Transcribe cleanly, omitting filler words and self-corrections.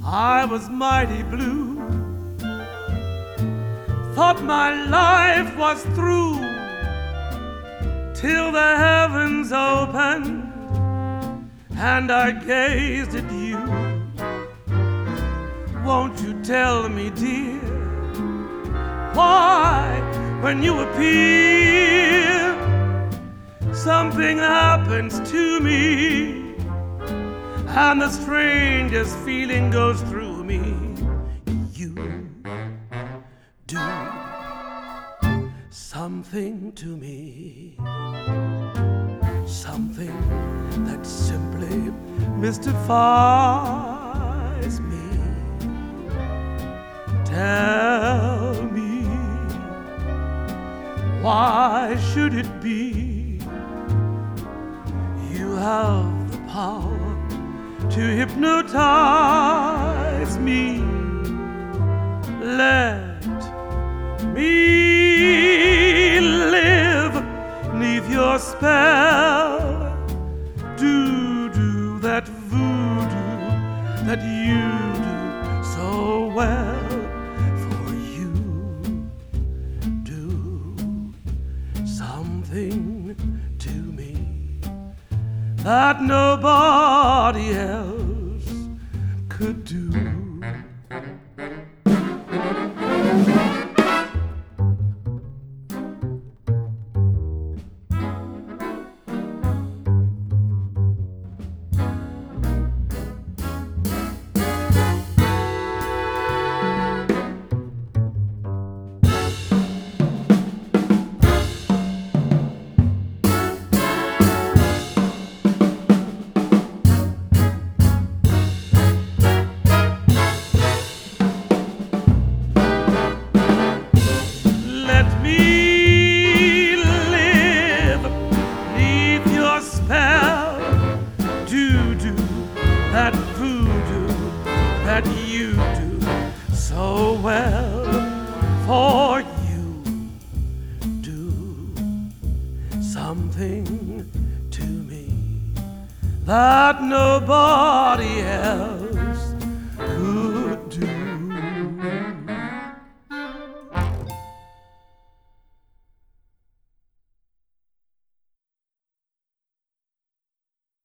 I was mighty blue. Thought my life was through till the heavens opened and I gazed at you. Won't you tell me, dear, why when you appear something happens to me and the strangest feeling goes through me? You do something to me, something that simply mystifies me. Tell me, why should it be you have the power to hypnotize me? Let me live 'neath your spell. Do that voodoo that you do so well. For you do something to me that nobody else could do. That voodoo that you do so well. For you do something to me that nobody else